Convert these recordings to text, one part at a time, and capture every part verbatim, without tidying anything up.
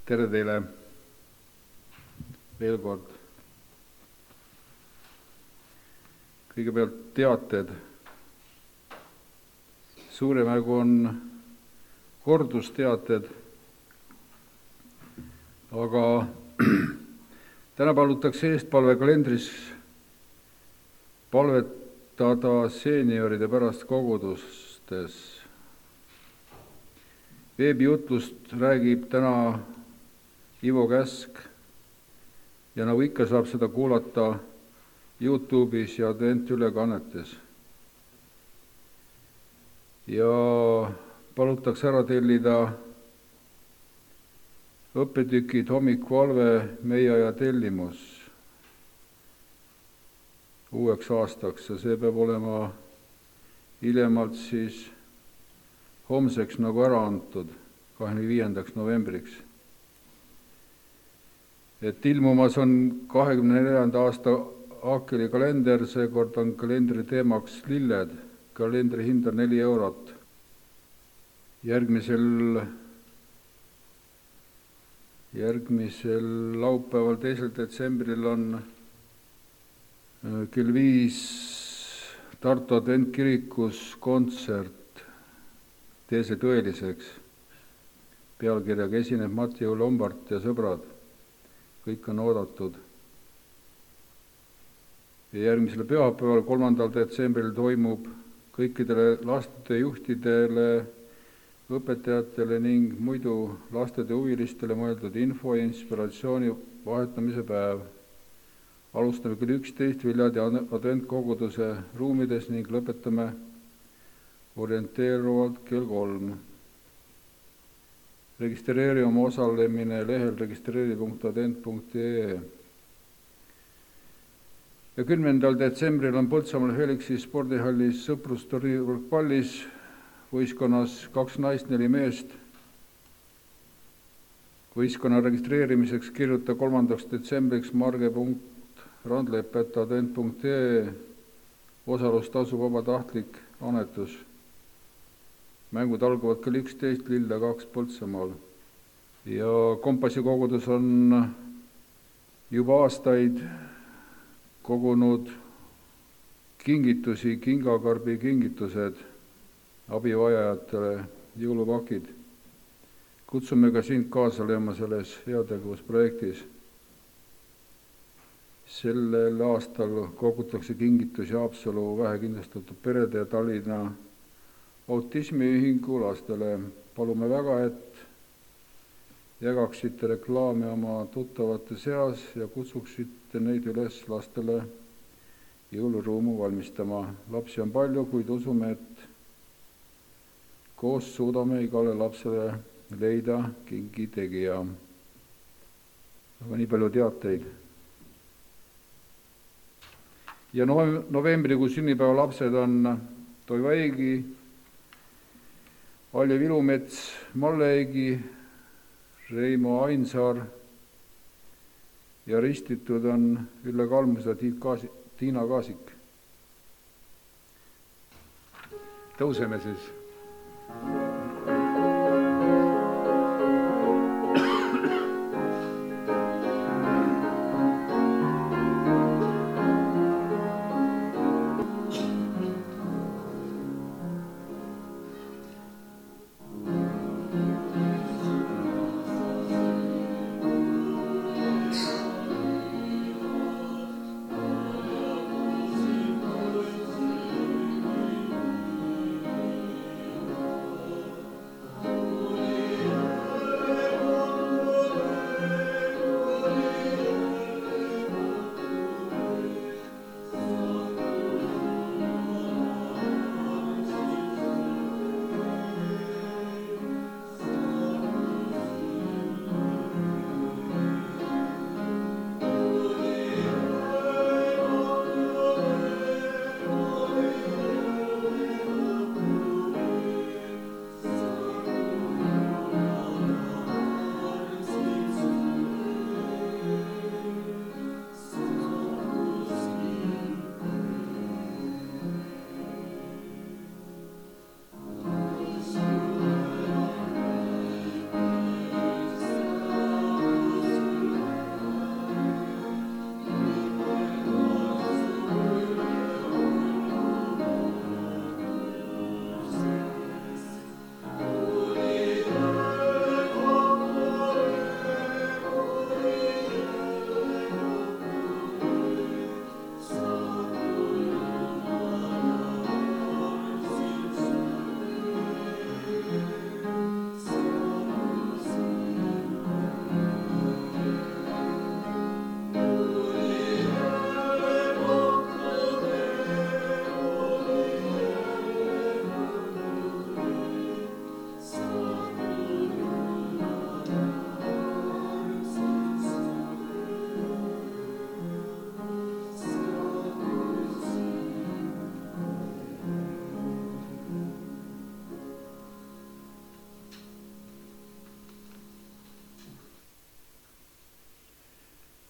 tere teile veel kord. Kõigepealt teated. Suuremärgu on kordusteated, aga täna palutakse eestpalve kalendris palvetada seenioride pärast kogudustes. Veebijutlust räägib täna Ivo Käsk ja nagu ikka saab seda kuulata YouTube'is ja adventülekannetes. Ja palutakse ära tellida õppetükid Hommikuvalve, meie aja tellimus uueks aastaks ja see peab olema hiljemalt siis homseks nagu ära antud, kahekümne viiendaks novembriks. Et ilmumas on kahekümne neljanda aasta Aakeli kalender, seekord on kalendri teemaks lilled, kalendri hind on neli eurot. Järgmisel, järgmisel laupäeval, teisel detsembril on kell viis Tartu adventkirikus kontsert Tee see tõeliseks. Pealkirjaga esineb Mattieu Lombard ja sõbrad. Kõik on oodatud. Ja järgmisel pühapäeval, kolmandal detsembril toimub kõikidele lastejuhtidele, õpetajatele ning muidu lastede huvilistele mõeldud info ja inspiratsiooni vahetamise päev. Alustame kell üksteist Viljandi adventkoguduse ruumides ning lõpetame orienteeruvalt kell kolm. Registreeri oma osalemine lehel registreeri punkt advent punkt ee. Ja kümnendal detsembril on Põltsamaal Helixi spordihallis sõprusturniir võrkpallis võistkonnas kaks naist, neli meest. Võistkonna registreerimiseks kirjuta kolmandaks detsembriks marge punkt randlepp at advent punkt ee. Osalustasu vabatahtlik annetus. Mängud algavad kell üksteist, Lilla kaks Põltsamaal. Ja Kompassi kogudus on juba aastaid kogunud kingitusi, kingakarbi kingitused abivajajatele, jõulupakid. Kutsume ka sind kaasa lööma selles heategevusprojektis. Sellel aastal kogutakse kingitusi Haapsalu vähekindlustatud perede ja Tallinna autismiühingu lastele. Palume väga, et jagaksite reklaami oma tuttavate seas ja kutsuksite neid üles lastele jõuluruumu valmistama. Lapsi on palju, kuid usume, et koos suudame igale lapsele leida kingi tegija. Aga nii palju teateid. Ja novembrikuu sünnipäeva lapsed on Toivo Eigi, Alje Vilumets, Malle Eigi, Reimo Ainsaar ja ristitud on Ülle Kalmus ja Tiina Kaasik. Tõuseme siis.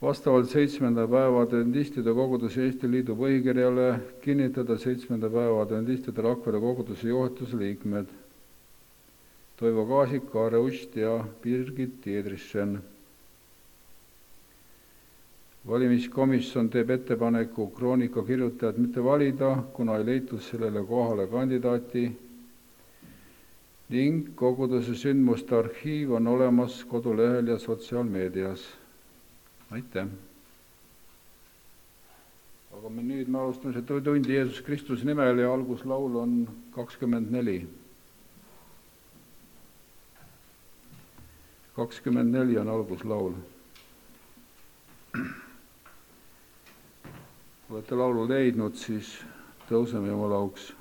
vastavalt seitsmenda päeva adventistide koguduse Eesti Liidu põhikirjale kinnitada seitsmenda päeva adventistide Rakvere koguduse juhatuse liikmed Toivo Kaasik, Kaare Ust ja Birgit Tiedrissen. Valimiskomisjon teeb ettepaneku kroonika kirjutajat mitte valida, kuna ei leitud sellele kohale kandidaati ning koguduse sündmuste arhiiv on olemas kodulehel ja sotsiaalmeedias. Aitäh! Aga me nüüd me alustame seda tundi Jeesus Kristuse nimel ja alguslaul on kakskümmend neli. kakskümmend neli on alguslaul. Kui olete laulu leidnud, siis tõuseme Jumala auks.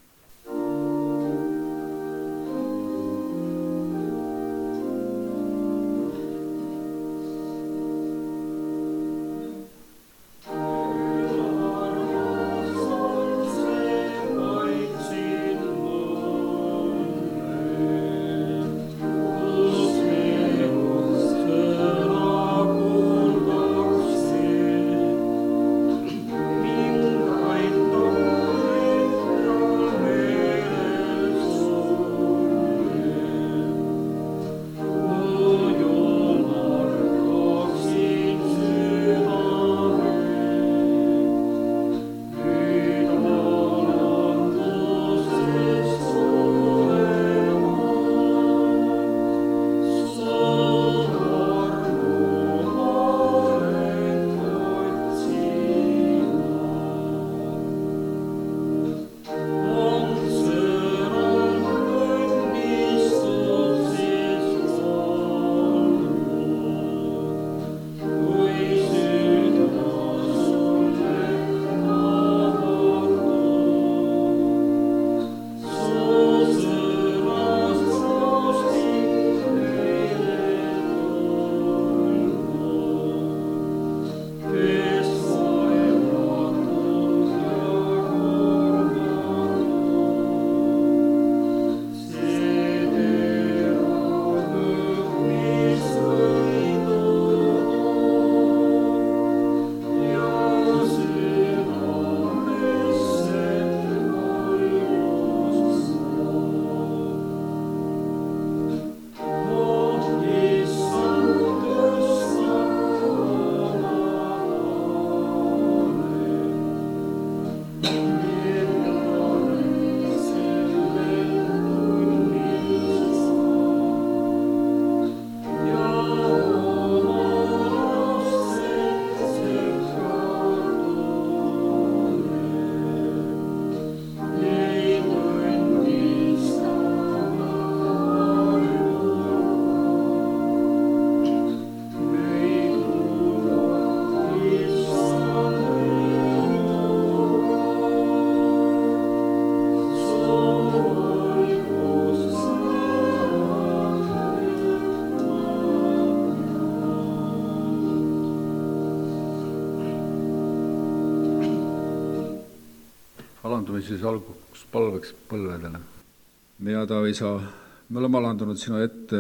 Alandume siis alguks palveks põlvedele. Meie Taeva Isa, me oleme alandunud sinu ette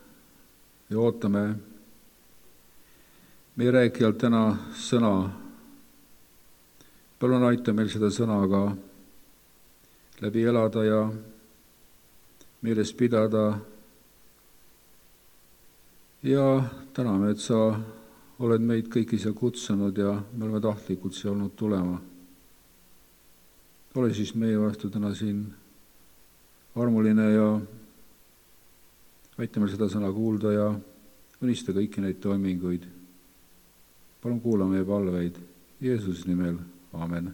ja ootame meie rääkijalt täna sõna. Palun aita meil seda sõna ka läbi elada ja meeles pidada. Ja täname, et sa oled meid kõiki siia kutsunud ja me oleme tahtlikult siia olnud tulema. Ole siis meie vastu täna siin armuline ja aita meil seda sõna kuulda ja unista kõiki neid toiminguid. Palun kuula meie palveid Jeesuse nimel. Aamen.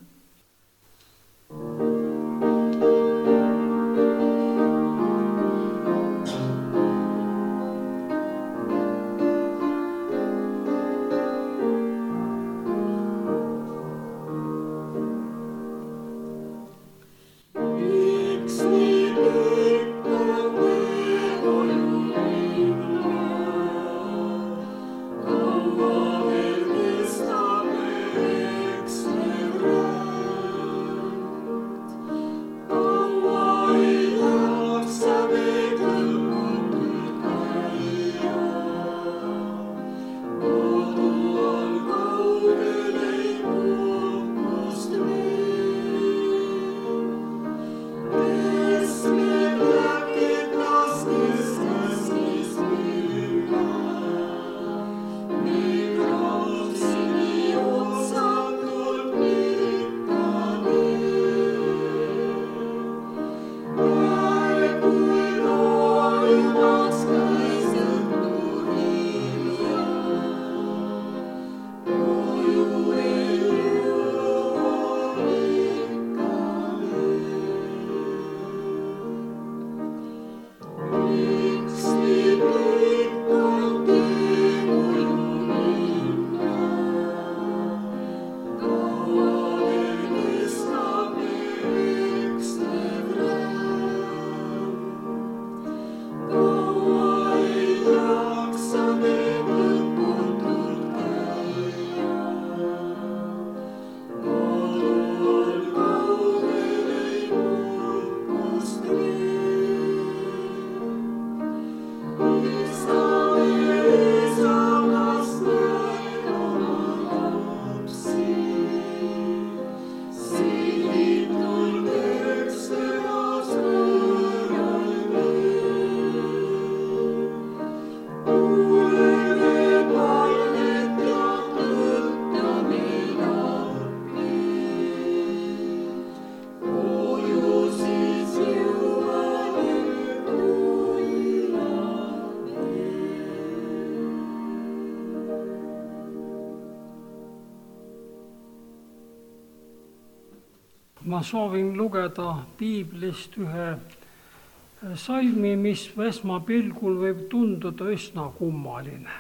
ma soovin lugeda piiblist ühe salmi, mis esmapilgul võib tunduda üsna kummaline.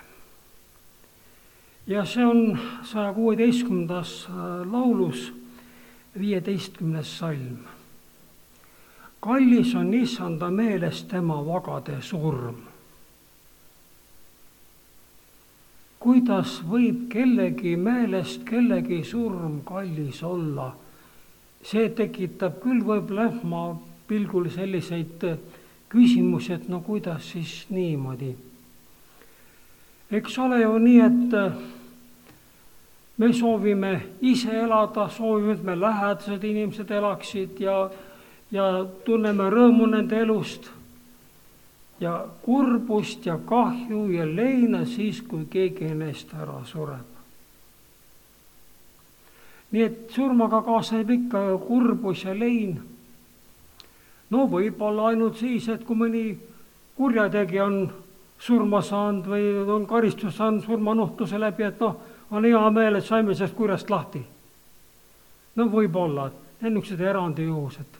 Ja see on saja kuueteistkümnendas laulus viieteistkümnes salm. Kallis on issanda meelest tema vagade surm. Kuidas võib kellegi meelest kellegi surm kallis olla? See tekitab küll võib-olla pilgul selliseid küsimusi, et no kuidas siis niimoodi. Eks ole ju nii, et me soovime ise elada, soovime, et me lähedased inimesed elaksid ja, ja tunneme rõõmu nende elust ja kurbust ja kahju ja leina siis, kui keegi neist ära sureb. Nii et surmaga kaasneb ikka kurbus ja lein. No võib-olla ainult siis, et kui mõni kurjategija on surma saanud või on karistus saanud surmanuhtluse läbi, et noh, on hea meel, et saime sellest kurjast lahti. No võib-olla, ennukesed erandi juhused.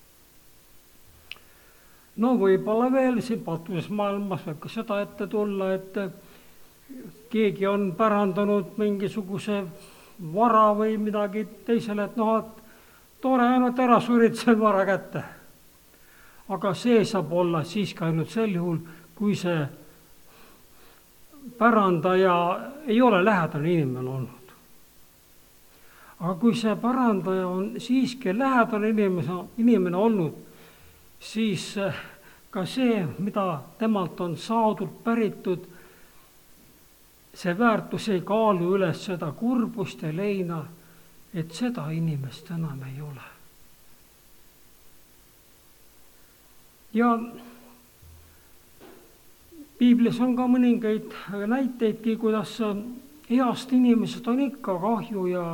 No võib-olla veel siin pattuses maailmas võib ka seda ette tulla, et keegi on pärandanud mingisuguse vara või midagi teisele, et noh, et tore ainult ära surid see vara kätte. Aga see saab olla siiski ainult sel juhul, kui see pärandaja ei ole lähedane inimene olnud. Aga kui see pärandaja on siiski lähedane inimene, inimene olnud, siis ka see, mida temalt on saadud, päritud, see väärtus ei kaalu üles seda kurbust ja leina, et seda inimest enam ei ole. Ja piiblis on ka mõningaid näiteidki, kuidas heast inimesest on ikka kahju ja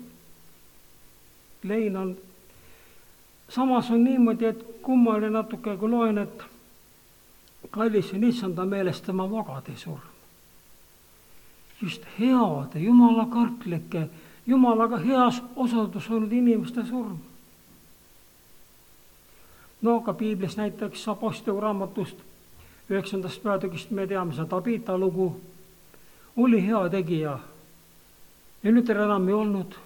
lein on. Samas on niimoodi, et kummaline natuke, kui loen, et kallis on issanda meelest tema vagade surm. Just heade, jumala kartlike, jumalaga heas osadus olnud inimeste surm. No ka piiblis näiteks Apostli raamatust üheksandast peatükist me teame seda Tabita lugu, oli hea tegija ja nüüd enam ei olnud.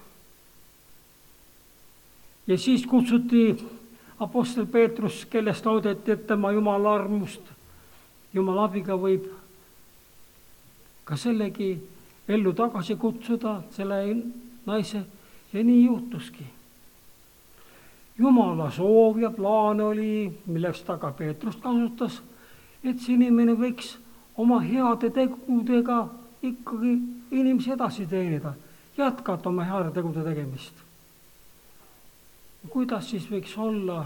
Ja siis kutsuti apostel Peetrus, kellest loodeti, et tema jumala armust, jumala abiga võib ka sellegi ellu tagasi kutsuda, selle naise, ja nii juhtuski. Jumala soov ja plaan oli, milleks ta ka Peetrust kasutas, et see inimene võiks oma heade tegudega ikkagi inimesi edasi teenida, jätkata oma heade tegude tegemist. Kuidas siis võiks olla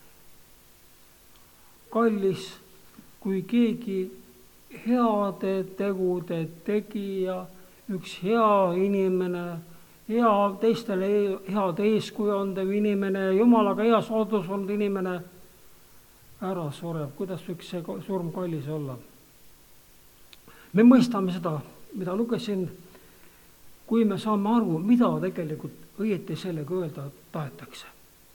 kallis, kui keegi heade tegude tegija, üks hea inimene, hea teistele head eeskuju andev inimene, jumalaga heas oodus olnud inimene ära sureb. Kuidas võiks see surm kallis olla? Me mõistame seda, mida lugesin, kui me saame aru, mida tegelikult õieti sellega öelda tahetakse.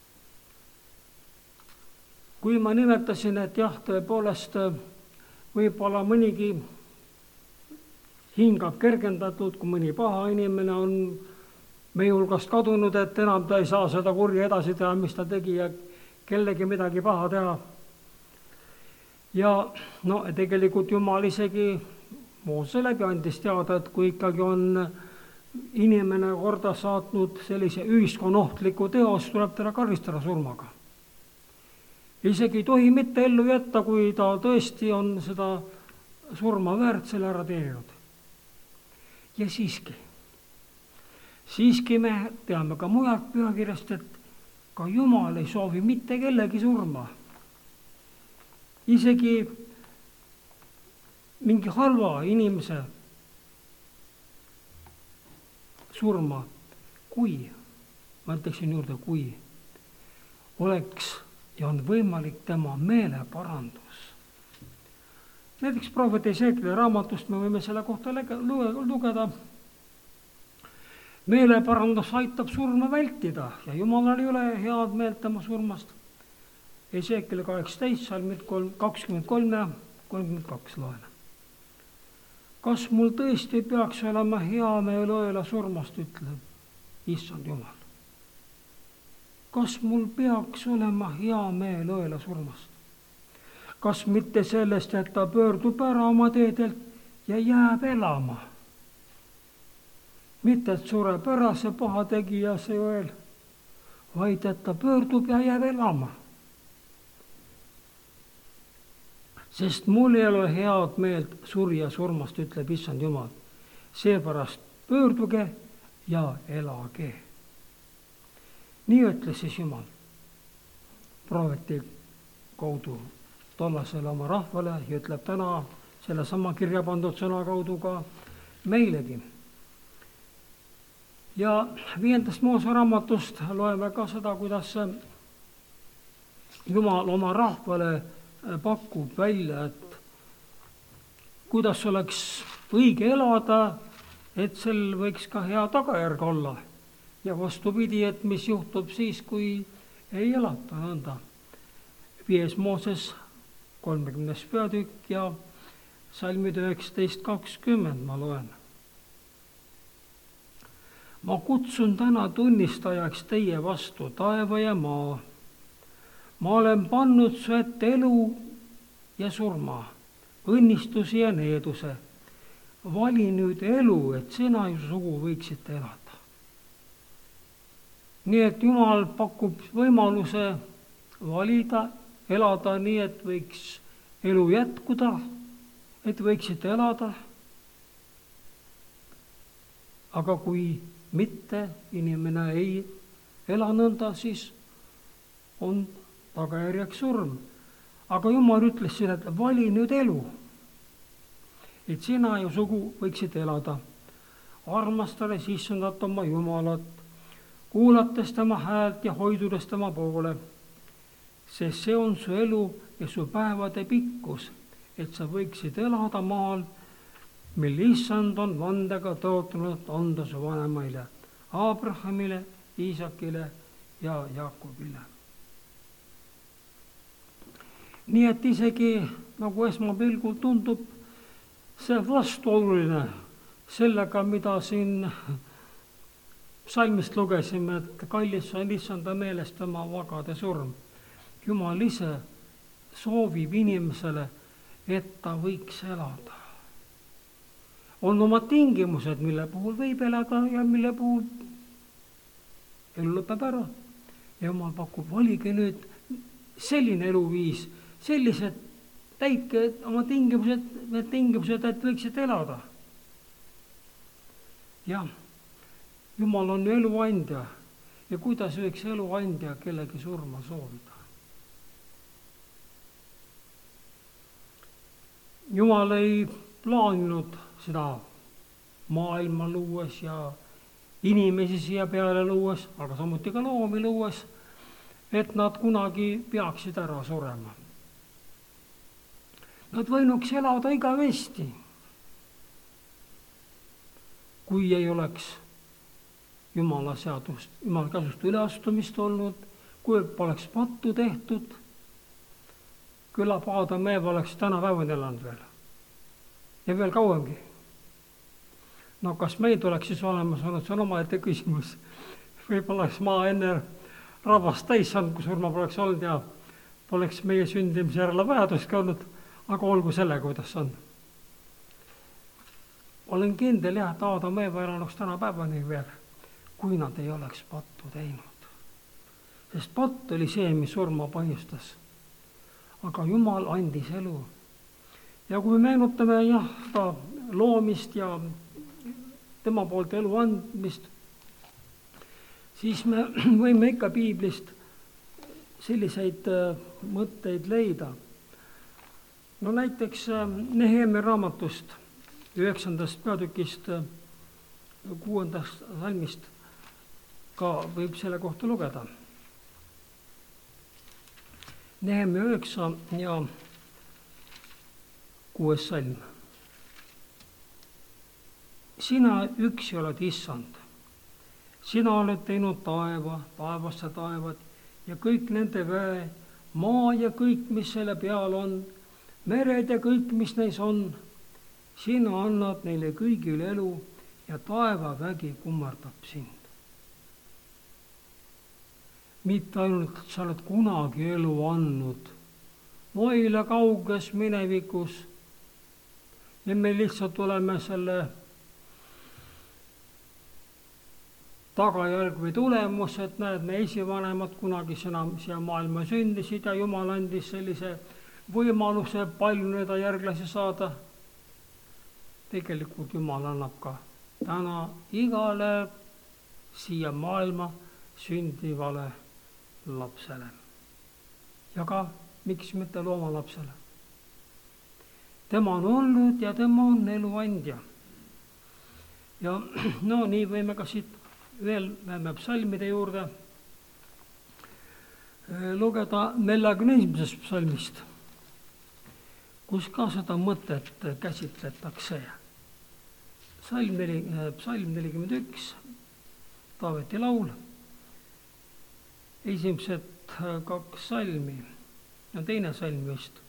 Kui ma nimetasin, et jah, tõepoolest võib-olla mõnigi hingab kergendatud, kui mõni paha inimene on meie hulgast kadunud, et enam ta ei saa seda kurja edasi teha, mis ta tegi ja kellegi midagi paha teha. Ja no tegelikult Jumal isegi Moose läbi andis teada, et kui ikkagi on inimene korda saatnud sellise ühiskonnaohtliku teos, tuleb teda karistada surmaga. Isegi ei tohi mitte ellu jätta, kui ta tõesti on seda surma väärt selle ära teeninud. Ja siiski, siiski me teame ka mujalt pühakirjast, et ka Jumal ei soovi mitte kellegi surma. Isegi mingi halva inimese surma, kui, ma ütleksin juurde, kui oleks ja on võimalik tema meeleparandus. Näiteks prohvet Esekieli raamatust me võime selle kohta lugeda. meeleparandus aitab surma vältida ja Jumalal ei ole head meelt tema surmast. Esekiel kaheksateist, salmid kolm, kakskümmend kolm ja kolmkümmend kaks loen. Kas mul tõesti peaks olema hea meel õela surmast, ütleb issand Jumal. Kas mul peaks olema hea meel õela surmast? Kas mitte sellest, et ta pöördub ära oma teedelt ja jääb elama? Mitte, et sureb ära see pahategija see õel, vaid et ta pöördub ja jääb elama. Sest mul ei ole head meelt surja surmast, ütleb issand Jumal. Seepärast pöörduge ja elage. Nii ütles siis Jumal prohveti kaudu tollasele oma rahvale ja ütleb täna sellesama kirja pandud sõna kaudu ka meilegi. Ja viiendast Moose raamatust loeme ka seda, kuidas Jumal oma rahvale pakub välja, et kuidas oleks õige elada, et sel võiks ka hea tagajärg olla. Ja vastupidi, et mis juhtub siis, kui ei elata nõnda. Viies Mooses kolmekümnes peatükk ja salmid üheksateist kakskümmend ma loen. Ma kutsun täna tunnistajaks teie vastu taeva ja maa. Ma olen pannud su ette elu ja surma, õnnistusi ja needuse. Vali nüüd elu, et sina ju sugu võiksid elada. Nii et Jumal pakub võimaluse valida, elada nii, et võiks elu jätkuda, et võiksid elada. Aga kui mitte, inimene ei ela nõnda, siis on tagajärjeks surm. Aga Jumal ütles siin, et vali nüüd elu, et sina ju sugu võiksid elada. Armastades issandat oma Jumalat, kuulates tema häält ja hoidudes tema poole, sest see on su elu ja su päevade pikkus, et sa võiksid elada maal, mil issand on vandega tõotanud anda su vanemaile, Abrahamile, Iisakile ja Jaakobile. Nii et isegi nagu esmapilgul tundub see vastuoluline sellega, mida siin salmist lugesime, et kallis on issanda meelest tema vagade surm. Jumal ise soovib inimesele, et ta võiks elada. On oma tingimused, mille puhul võib elada ja mille puhul elu lõpeb ära. Ja Jumal pakub, valige nüüd selline eluviis, sellised täitke oma tingimused, need tingimused, et võiksid elada. Jah, Jumal on eluandja ja kuidas võiks eluandja kellegi surma soovida? Jumal ei plaaninud seda maailma luues ja inimesi siia peale luues, aga samuti ka loomi luues, et nad kunagi peaksid ära surema. Nad võinuks elada igavesti, kui ei oleks Jumala seadust, Jumala käsust üleastumist olnud, kui poleks pattu tehtud, küllap Aadam ja Eeva oleks tänapäevani elanud veel ja veel kauemgi. No kas meid oleks siis olemas olnud, see on omaette küsimus. Võib-olla oleks maa enne rahvast täis saanud, kui surma poleks olnud ja poleks meie sündimise järele vajaduski olnud, aga olgu sellega, kuidas on. Olen kindel jah, et Aadam ja Eeva elanuks tänapäevani veel, kui nad ei oleks pattu teinud. Sest patt oli see, mis surma põhjustas. Aga Jumal andis elu. Ja kui meenutame jah, ta loomist ja tema poolt elu andmist, siis me võime ikka piiblist selliseid mõtteid leida. No näiteks Nehemia raamatust, üheksandast peatükist, kuuendast salmist ka võib selle kohta lugeda. Nehemia üheksa ja kuues salm. Sina üksi oled issand, sina oled teinud taeva, taevasse taevad ja kõik nende väe, maa ja kõik, mis selle peal on, mered ja kõik, mis neis on. Sina annad neile kõigile elu ja taevavägi kummardab sind. Mitte ainult sa oled kunagi elu andnud, noile kauges minevikus ja me lihtsalt oleme selle tagajärg või tulemus, et näed, me esivanemad kunagi sõna siia maailma sündisid ja Jumal andis sellise võimaluse palju neid järglasi saada. Tegelikult Jumal annab ka täna igale siia maailma sündivale lapsele. Ja ka miks mitte loomalapsele. Tema on olnud ja tema on eluandja. Ja no nii võime ka siit veel läheme psalmide juurde lugeda neljakümne esimesest psalmist, kus ka seda mõtet käsitletakse. Psalm neli, psalm nelikümmend üks, Taaveti laul, esimesed kaks salmi ja teine salm just.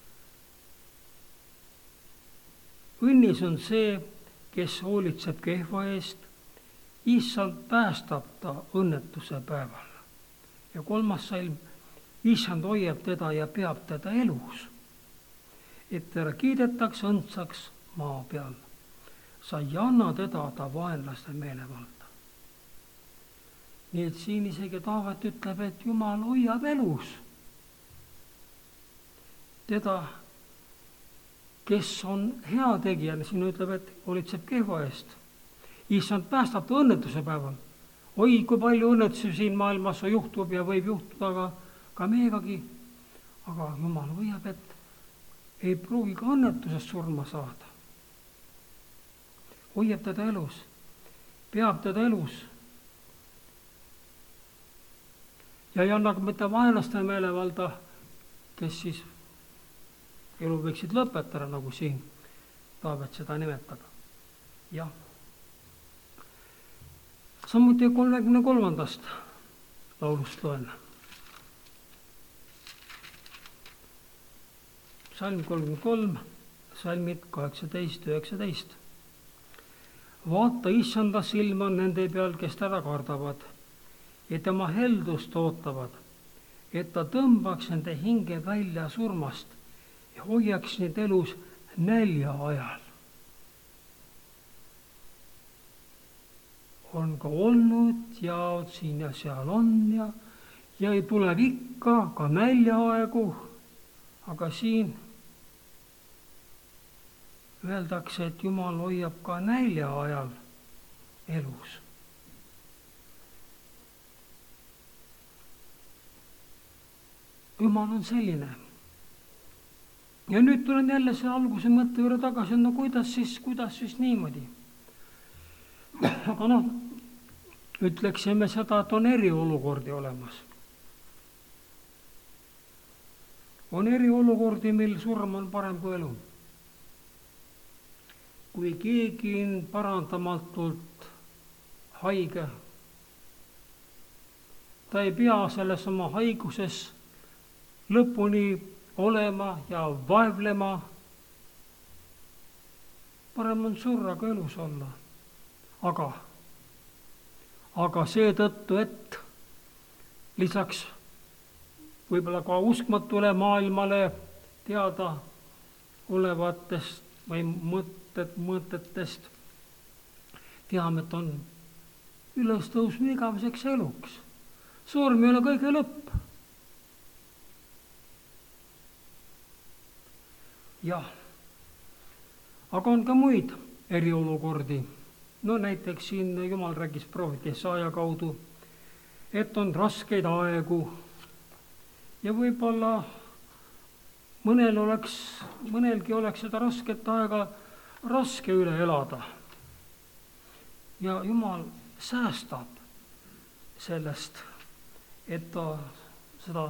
Õnnis on see, kes hoolitseb kehva eest, Issand päästab ta õnnetuse päeval. Ja kolmas salm, Issand hoiab teda ja peab teda elus, et teda kiidetaks õndsaks maa peal. Sa ei anna teda ta vaenlaste meelevalda. Nii et siin isegi Taavet ütleb, et Jumal hoiab elus teda, kes on hea tegija, siin ütleb, et hoolitseb kehva eest. Issand päästab ta õnnetuse päeval. Oi, kui palju õnnetusi siin maailmas juhtub ja võib juhtuda ka, ka meegagi. Aga Jumal hoiab, et ei pruugi ka õnnetusest surma saada. Hoiab teda elus, peab teda elus. Ja ei anna mitte vaenlaste meelevalda, kes siis elu võiksid lõpetada, nagu siin Taavet seda nimetab. Jah. Samuti kolmekümne kolmandast laulust loen. Psalm kolmkümmend kolm, salmid kaheksateist ja üheksateist. Vaata, Issanda silm on nende peal, kes teda kardavad, ja tema heldust ootavad, et ta tõmbaks nende hinge välja surmast ja hoiaks neid elus nälja ajal. On ka olnud ja siin ja seal on ja, ja ei tule ikka ka näljaaegu, aga siin öeldakse, et Jumal hoiab ka nälja ajal elus. Jumal on selline. Ja nüüd tulen jälle see alguse mõtte juurde tagasi, no kuidas siis, kuidas siis niimoodi? Aga noh, ütleksime seda, et on eriolukordi olemas. On eriolukordi, mil surm on parem kui elu. Kui keegi on parandamatult haige, ta ei pea selles oma haiguses lõpuni olema ja vaevlema. Parem on surra kui elus olla. Aga, aga seetõttu, et lisaks võib-olla ka uskmatule maailmale teada olevatest või mõtted, mõtetest teame, et on ülestõusmine igaveseks eluks. Surm ei ole kõige lõpp. Jah, aga on ka muid eriolukordi. No näiteks siin Jumal räägis prohvet Jesaja kaudu, et on raskeid aegu ja võib-olla mõnel oleks, mõnelgi oleks seda rasket aega raske üle elada. Ja Jumal säästab sellest, et ta seda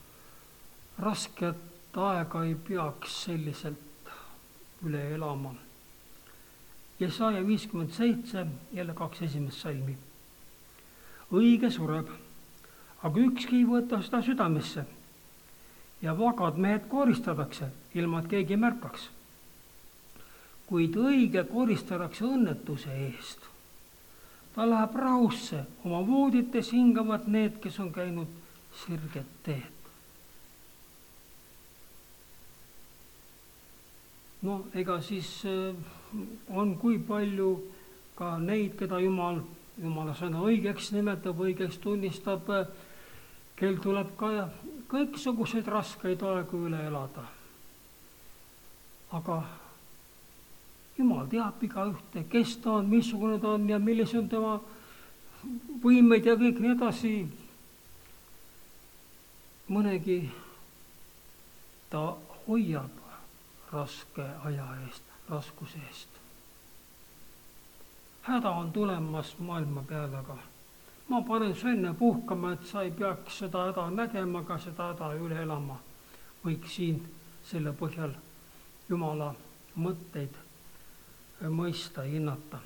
rasket aega ei peaks selliselt üle elama. Jesaja viiskümmend seitse, jälle kaks esimest salmi. õige sureb, aga ükski ei võta seda südamesse ja vagad mehed koristatakse, ilma et keegi märkaks. Kuid õige koristatakse õnnetuse eest. Ta läheb rahusse, oma voodites hingavad need, kes on käinud sirget teed. No ega siis on kui palju ka neid, keda Jumal, Jumala sõna õigeks nimetab, õigeks tunnistab, kel tuleb ka kõiksuguseid raskeid aegu üle elada. Aga Jumal teab igaühte, kes ta on, missugune ta on ja millised on tema võimeid ja kõik nii edasi. Mõnegi ta hoiab raske aja eest, raskuse eest. Häda on tulemas maailma peale, aga ma panen su enne puhkama, et sa ei peaks seda häda nägema, aga seda häda üle elama. Võiks siin selle põhjal Jumala mõtteid mõista, hinnata.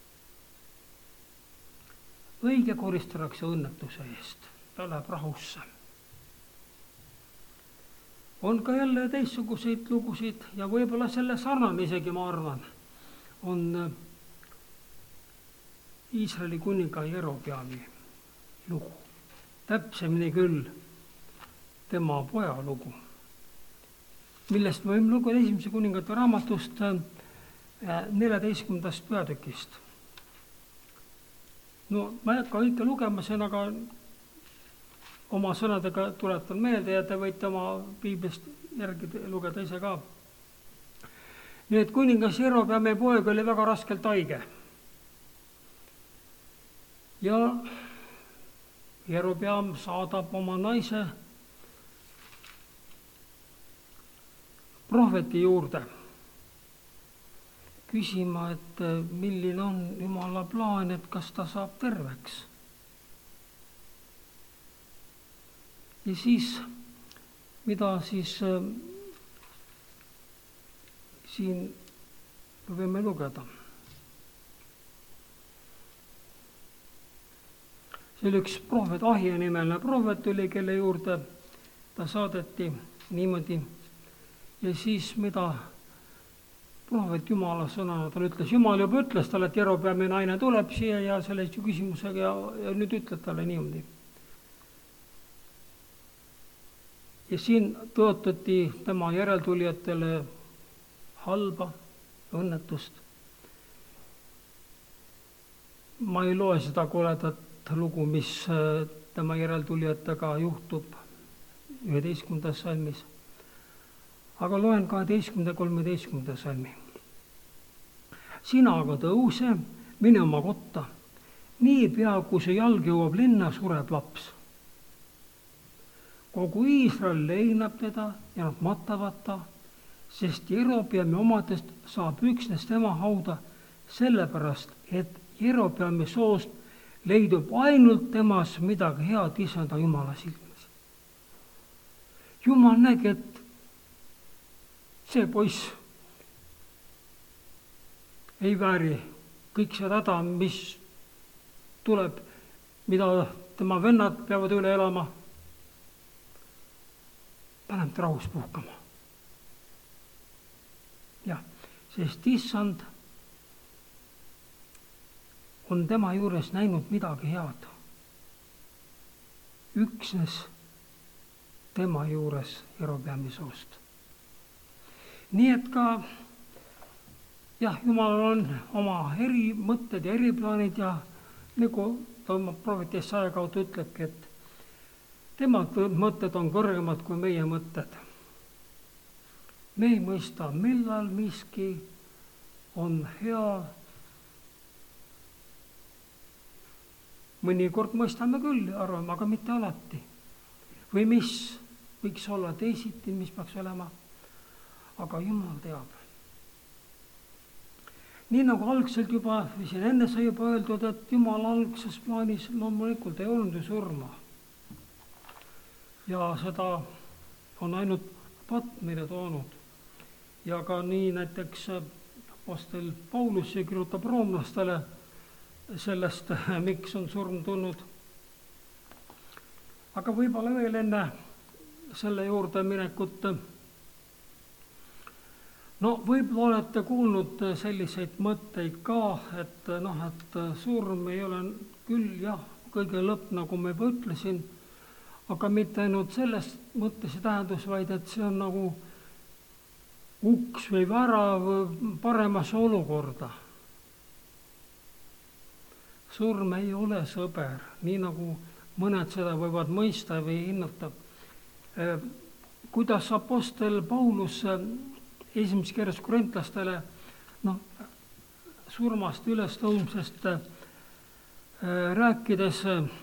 Õige koristatakse õnnetuse eest, ta läheb rahusse. On ka jälle teistsuguseid lugusid ja võib-olla selle sarnane isegi, ma arvan, on Iisraeli kuninga Jerobeami lugu. Täpsemini küll tema poja lugu, millest me võime lugeda esimese kuningate raamatust neljateistkümnendast peatükist. No ma ei hakka kõike lugema, see on aga oma sõnadega tuletan meelde ja te võite oma piiblist järgi lugeda ise ka. Nii et kuningas Jerobeami poeg oli väga raskelt haige. Ja Jerobeam saadab oma naise prohveti juurde küsima, et milline on Jumala plaan, et kas ta saab terveks. Ja siis, mida siis äh, siin võime lugeda. See oli üks prohvet, Ahija nimeline prohvet oli, kelle juurde ta saadeti niimoodi. Ja siis, mida prohvet Jumala sõnana talle ütles. Jumal juba ütles talle, et Jerobeami naine tuleb siia ja selle küsimusega ja, ja nüüd ütleb talle niimoodi. Ja siin tõotati tema järeltulijatele halba, õnnetust. Ma ei loe seda koledat lugu, mis tema järeltulijatega juhtub üheteistkümnendas salmis. Aga loen kaheteistkümnenda kolmeteistkümnenda salmi. Sina aga tõuse, mine oma kotta. Nii pea, kui see jalg jõuab linna, sureb laps. Kogu Iisrael leinab teda ja nad matavad ta, sest Jerobeami omadest saab üksnes tema hauda sellepärast, et Jerobeami soost leidub ainult temas midagi head Issanda Jumala silmis. Jumal nägi, et see poiss ei vääri kõik see häda, mis tuleb, mida tema vennad peavad üle elama. Panem ta rahus puhkama. Jah, sest Issand on tema juures näinud midagi head. Üksnes tema juures Jerobeami soost. Nii et ka jah, Jumalal on oma eri mõtted ja eriplaanid ja nagu ta oma prohvet Jesaja kaudu ütlebki, et tema mõtted on kõrgemad kui meie mõtted. Me ei mõista, millal miski on hea. Mõnikord mõistame küll ja arvame, aga mitte alati. Või mis võiks olla teisiti, mis peaks olema. Aga Jumal teab. Nii nagu algselt juba, või siin enne sai juba öeldud, et Jumal algses plaanis loomulikult ei olnud ju surma. Ja seda on ainult patt meile toonud. Ja ka nii näiteks apostel Paulus kirjutab roomlastele sellest, miks on surm tulnud. aga võib-olla veel enne selle juurde minekut, no võib-olla olete kuulnud selliseid mõtteid ka, et noh, et surm ei ole küll jah, kõige lõpp, nagu ma juba ütlesin, aga mitte ainult selles mõttes ja tähendus, vaid et see on nagu uks või värav paremasse olukorda. Surm ei ole sõber, nii nagu mõned seda võivad mõista või hinnata. Kuidas apostel Paulus esimeses kirjas korintlastele no, surmast ülestõusmisest rääkides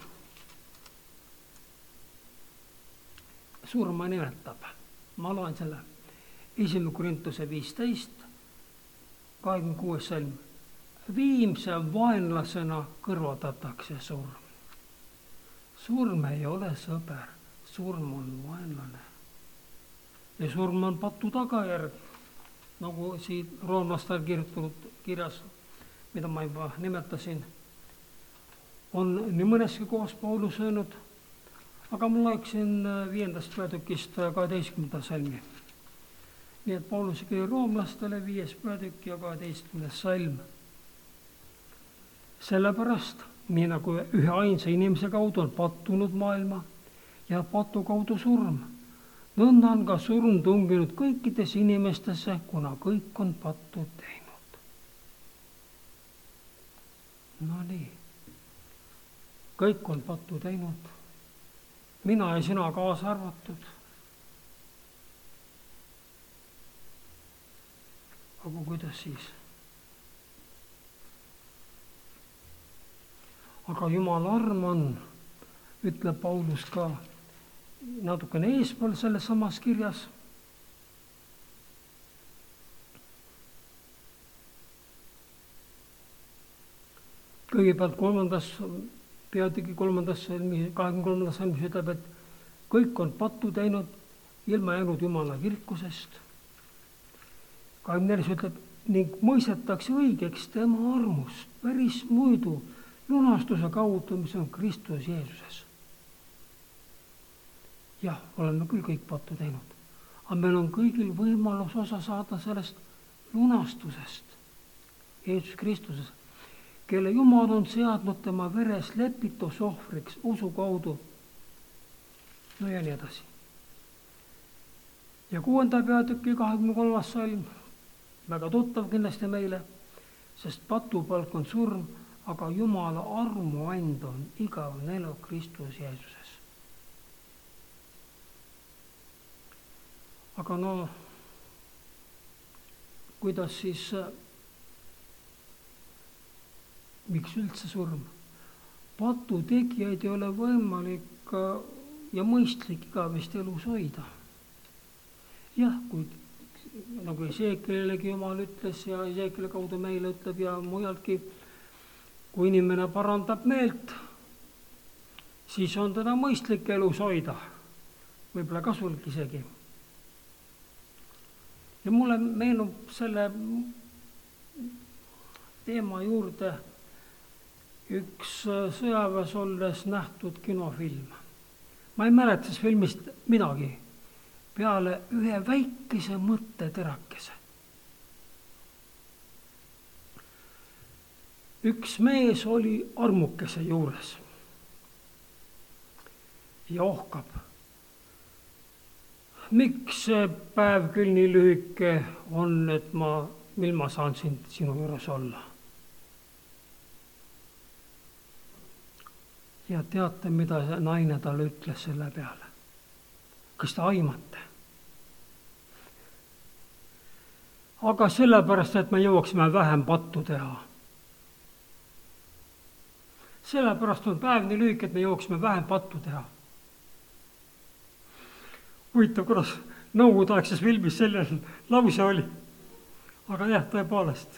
surma nimetab. Ma loen selle esimene Korintuse viisteist, kahekümne kuues salm. Viimse vaenlasena kõrvaldatakse surm. Surm ei ole sõber, surm on vaenlane. Ja surm on patu tagajärg, nagu siit roomlastel kirjutatud kirjas, mida ma juba nimetasin, on nii mõneski kohas Paulus öelnud, aga ma loeksin viiendast peatükist kaheteistkümnenda salmi. Nii et Paulus kirja roomlastele viies peatükk ja kaheteistkümnes salm. Sellepärast, nii nagu ühe ainsa inimese kaudu on pattunud maailma ja patu kaudu surm, nõnda on ka surm tunginud kõikides inimestesse, kuna kõik on pattu teinud. No nii, kõik on pattu teinud, mina ja sina kaasa arvatud. Aga kuidas siis? Aga Jumala arm on, ütleb Paulus ka natukene eespool selles samas kirjas. Kõigepealt kolmandas peatüki kolmandas salmis, kahekümne kolmandas salmis ütleb, et kõik on pattu teinud, ilma jäänud Jumala kirkusest. kahekümne neljas ütleb, ning mõistetakse õigeks tema armust päris muidu lunastuse kaudu, mis on Kristus Jeesuses. Jah, oleme küll kõik pattu teinud, aga meil on kõigil võimalus osa saada sellest lunastusest Jeesus Kristuses, kelle Jumal on seadnud tema veres lepitusohvriks usu kaudu. No ja nii edasi. Ja kuuenda peatüki kahekümne kolmas salm, väga tuttav kindlasti meile, sest patupalk on surm, aga Jumala armuand on igavene elu Kristus Jeesuses. Aga no, kuidas siis, miks üldse surm? Patu tegijaid ei ole võimalik ja mõistlik igavesti elus hoida. Jah, kui nagu Esekielegi Jumal ütles ja Esekieli kaudu meile ütleb ja mujaltki, kui inimene parandab meelt, siis on teda mõistlik elus hoida, võib-olla kasulik isegi. Ja mulle meenub selle teema juurde üks sõjaväes olles nähtud kinofilm. Ma ei mäleta sellest filmist midagi peale ühe väikese mõtteterakese. Üks mees oli armukese juures ja ohkab. Miks see päev küll nii lühike on, et ma, mil ma saan sind, sinu juures olla? Ja teate, mida see naine talle ütles selle peale? Kas te aimate? Aga sellepärast, et me jõuaksime vähem pattu teha. Sellepärast on päev nii lühike, et me jõuaksime vähem pattu teha. Huvitav, kuidas nõukogudeaegses filmis selle lause oli. Aga jah, tõepoolest.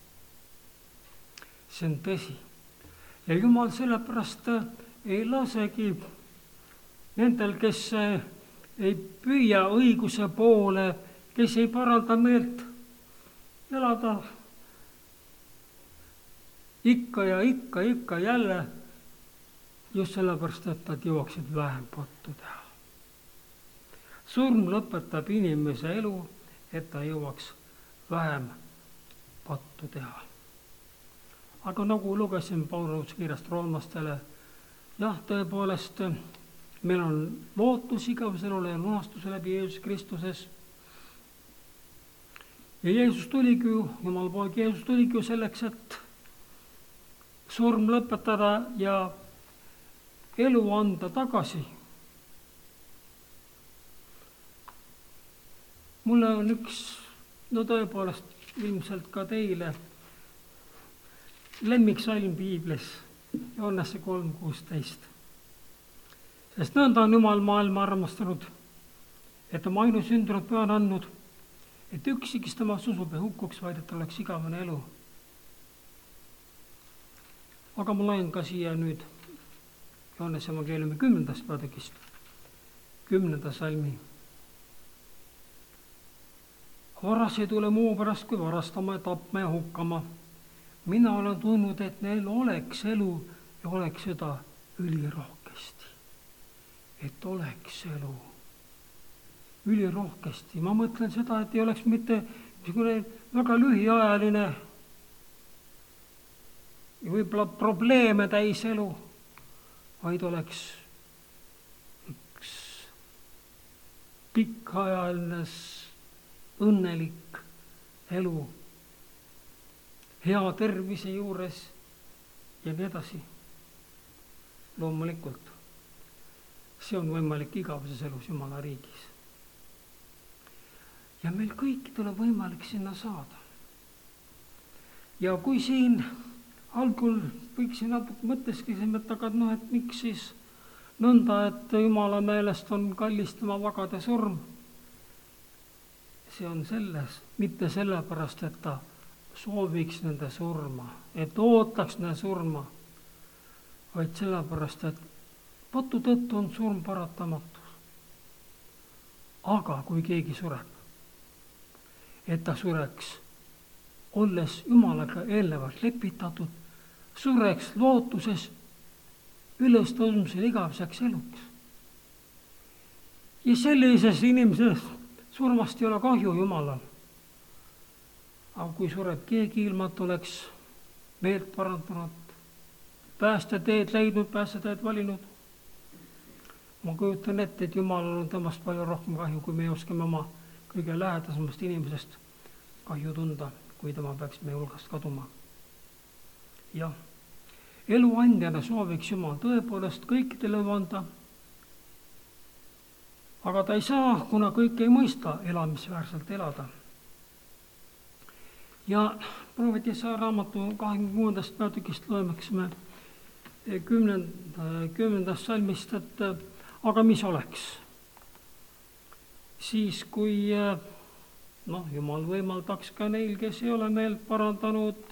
See on tõsi. Ja Jumal sellepärast ei lasegi nendel, kes ei püüa õiguse poole, kes ei paralda meelt, elada ikka ja ikka, ikka jälle just sellepärast, et nad jõuaksid vähem pattu teha. Surm lõpetab inimese elu, et ta jõuaks vähem pattu teha. Aga nagu lugesin Pauluse kirjast roomlastele, jah, tõepoolest, meil on lootus igavese elule ja lunastuse läbi Jeesus Kristuses. Ja Jeesus tuligi ju, Jumal poeg Jeesus tuligi ju selleks, et surm lõpetada ja elu anda tagasi. Mulle on üks, no tõepoolest ilmselt ka teile, lemmiksalm piiblis, Johannese kolm kuusteist. Sest nõnda on Jumal maailma armastanud, et oma ainusündinud poja on andnud, et ükski, kes temast usub ei hukkuks, vaid et oleks igavene elu. Aga ma loen ka siia nüüd Johannese evangeeliumi kümnendast peatükist, kümnenda salmi. Varas ei tule muu pärast kui varastama ja tapma ja hukkama. Mina olen tundnud, et neil oleks elu ja oleks seda ülirohkesti. Et oleks elu ülirohkesti. Ma mõtlen seda, et ei oleks mitte väga lühiajaline ja võib-olla probleeme täis elu, vaid oleks üks pikaajaline õnnelik elu, hea tervise juures ja nii edasi. Loomulikult, see on võimalik igaveses elus Jumala riigis. Ja meil kõikidel on võimalik sinna saada. Ja kui siin algul võiksin natuke mõteskisime, et aga noh, et miks siis nõnda, et Jumala meelest on kallis tema vagade surm. See on selles, mitte sellepärast, et ta sooviks nende surma, et ootaks nende surma, vaid sellepärast, et patu tõttu on surm paratamatus. Aga kui keegi sureb, et ta sureks, olles Jumalaga eelnevalt lepitatud, sureks lootuses ülestõusmisel igaveseks eluks. Ja sellises inimeses surmast ei ole kahju Jumalal. Aga kui sureb keegi ilma, et oleks meelt parandanud, päästeteed leidnud, päästeteed valinud, ma kujutan ette, et Jumalal on temast palju rohkem kahju, kui me oskame oma kõige lähedasemast inimesest kahju tunda, kui tema peaks meie hulgast kaduma. Jah, eluandjana sooviks Jumal tõepoolest kõikidele anda, aga ta ei saa, kuna kõik ei mõista elamisväärselt elada. Ja prooviti saa raamatu kahekümne kuuendast peatükist loemeksime kümnendast salmist, et aga mis oleks? Siis kui noh, Jumal võimaldaks ka neil, kes ei ole meelt parandanud,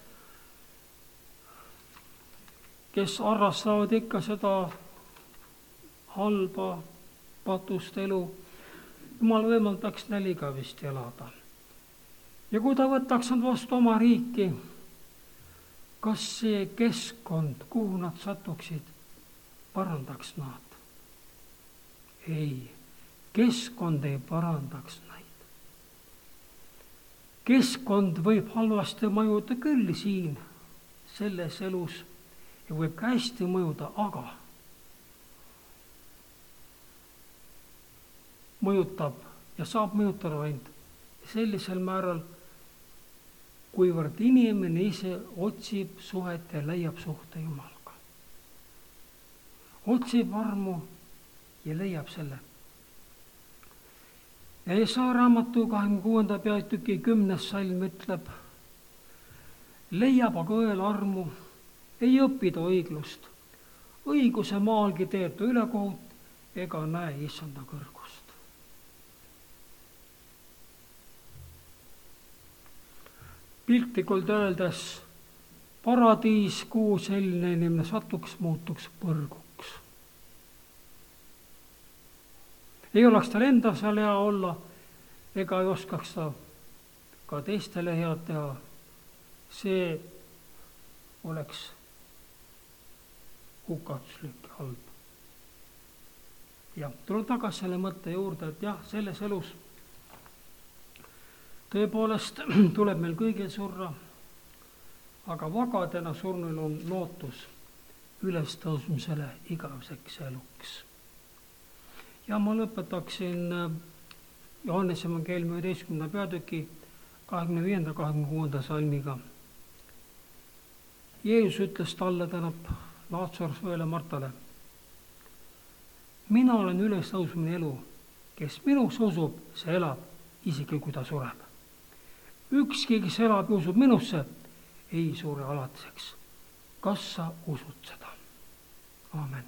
kes arrastavad ikka seda halba patust elu, Jumal võimaldaks neil igavesti elada. Ja kui ta võtaks nad vastu oma riiki, kas see keskkond, kuhu nad satuksid, parandaks nad? Ei, keskkond ei parandaks neid. Keskkond võib halvasti mõjuda küll siin, selles elus, ja võib ka hästi mõjuda, aga mõjutab ja saab mõjutada ainult sellisel määral, kuivõrd inimene ise otsib suhet ja leiab suhte Jumalaga. Otsib armu ja leiab selle. Ja Jesaja raamatu kahekümne kuuenda peatüki kümnes salm ütleb, leiab aga õel armu, ei õppida õiglust. Õiguse maalgi teeb ta ülekohut ega näe issanda kõrgust. Piltlikult öeldes paradiis, kuhu selline inimene satuks, muutuks põrguks. Ei oleks tal enda seal hea olla, ega ei oskaks ta ka teistele head teha. See oleks hukatuslik ja halb. ja tulen tagasi selle mõtte juurde, et jah, selles elus tõepoolest tuleb meil kõigil surra, aga vagadena surnul on lootus ülestõusmisele igaveseks eluks. Ja ma lõpetaksin Johannese evangeeliumi üheteistkümnenda peatüki kahekümne viienda kahekümne kuuenda salmiga. Jeesus ütles talle, tänab Laatsarusele Martale: mina olen ülestõusmine elu, kes minusse usub, see elab, isegi kui ta sureb. Ükski, kes elab ja usub minusse, ei sure alatiseks. Kas sa usud seda? Aamen.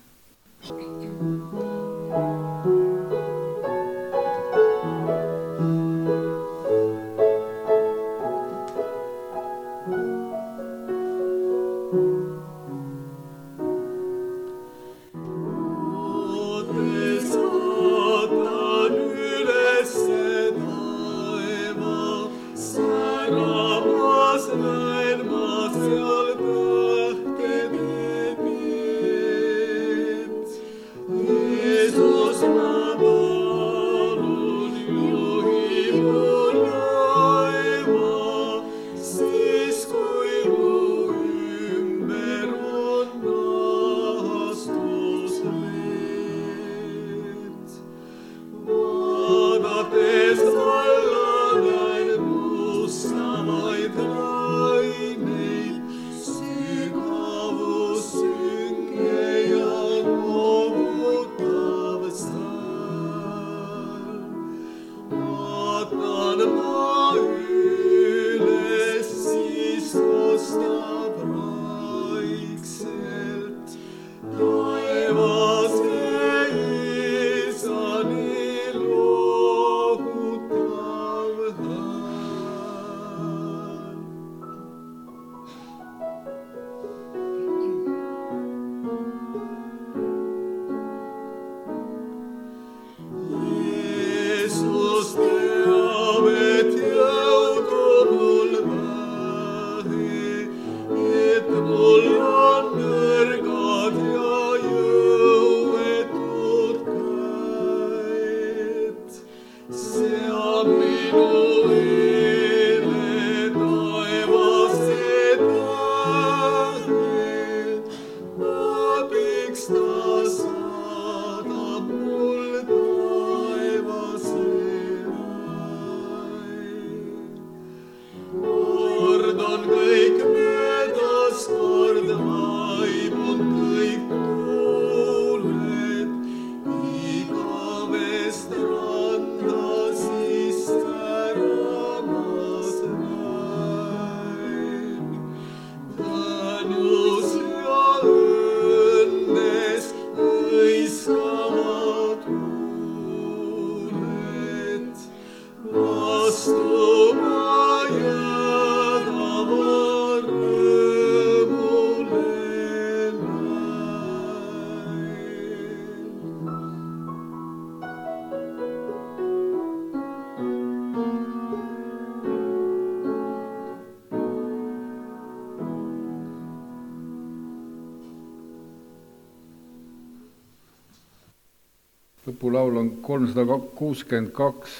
Lõpulaul on kolmsada kuuskümmend kaks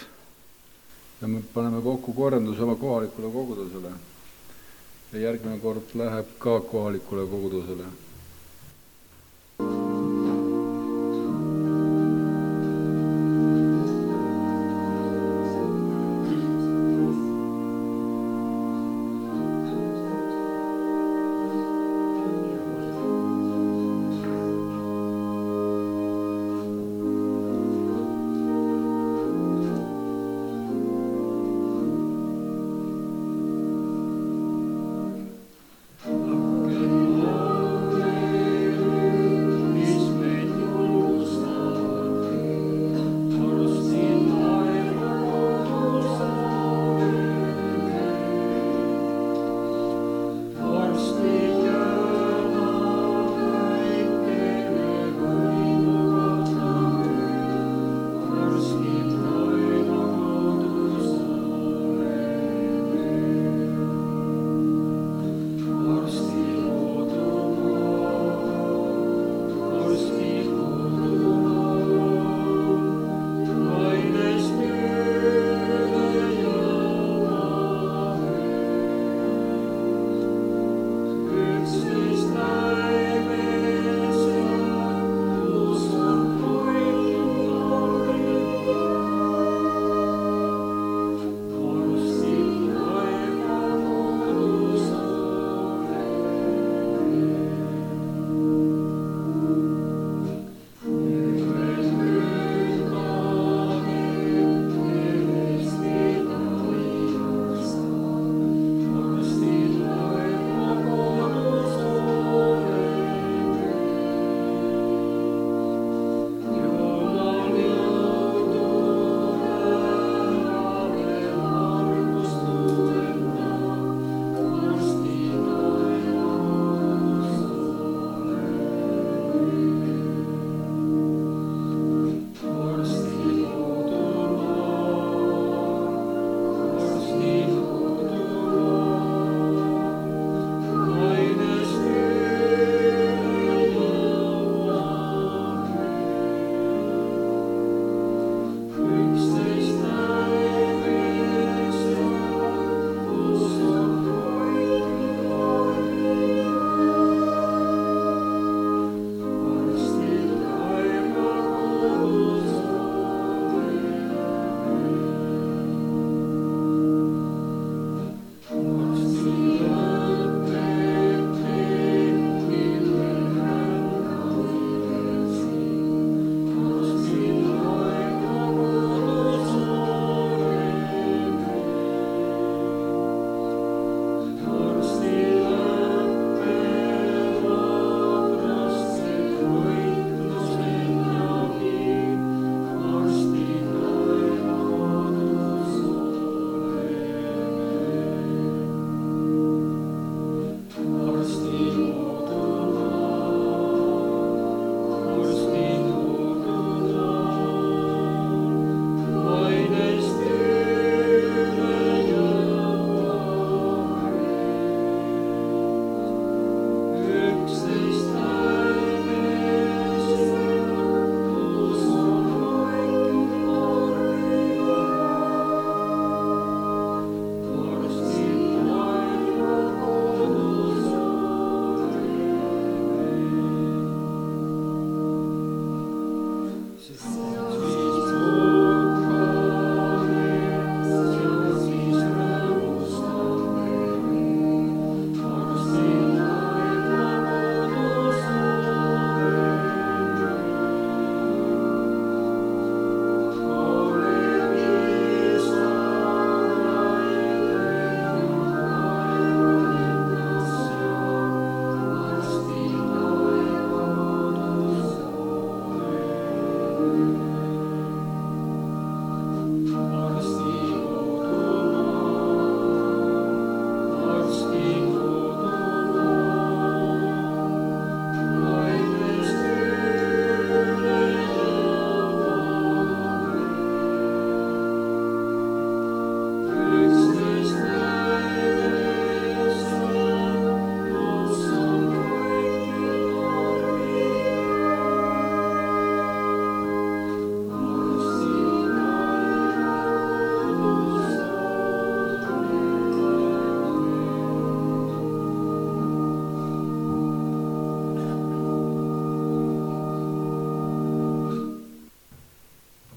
ja me paneme kokku korranduse oma kohalikule kogudusele. Ja järgmine kord läheb ka kohalikule kogudusele. Amen.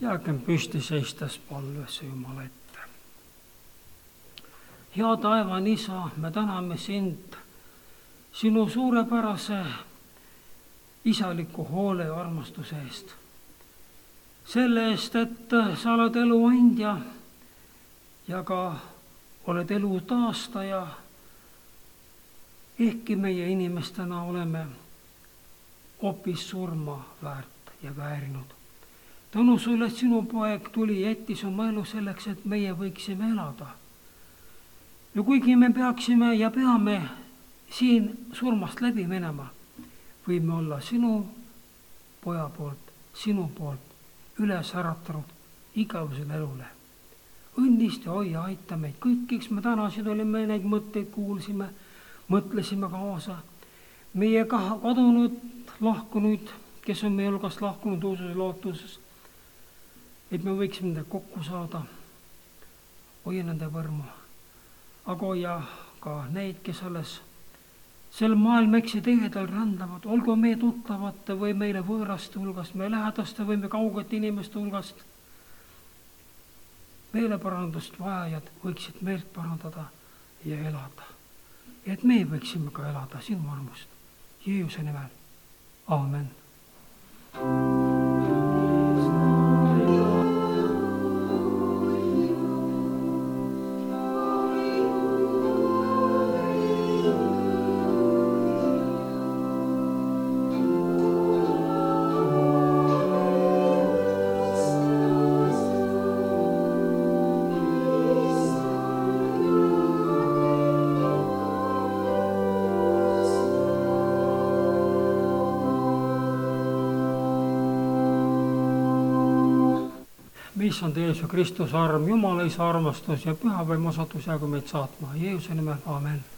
jäägem püsti seistes palvesse Jumala ette. Hea taevane Isa, me täname sind sinu suurepärase isaliku hoole ja armastuse eest. Selle eest, et sa oled elu andja ja ka oled elu taastaja, ehkki meie inimestena oleme hoopis surma väärt ja väärinud. Tänu sulle, et sinu poeg tuli ja jättis oma elu selleks, et meie võiksime elada. Ja kuigi me peaksime ja peame siin surmast läbi minema, võime olla sinu poja poolt, sinu poolt üles äratanud igavesele elule. Õnnist ja hoia, aita meid kõikiks, me tänasid olime, neid mõtteid kuulsime, mõtlesime kaasa. Meie kadunud, lahkunud, kes on meie hulgast lahkunud usus ja lootuses, et me võiksime nende kokku saada, hoia nende võrmu, aga hoia ka neid, kes alles sel maailma eksi teedel rändavad, olgu meie tuttavate või meile võõraste hulgast, meie lähedaste või meie kaugete inimeste hulgast. Meeleparandust vajajad võiksid meelt parandada ja elada. Et me võiksime ka elada sinu armust. Jeesuse nimel. Aamen. Issand Jeesus Kristus arm, Jumala Isa armastus ja püha vaim osatus jäägu meid saatma. Jeesuse nimel, aamen.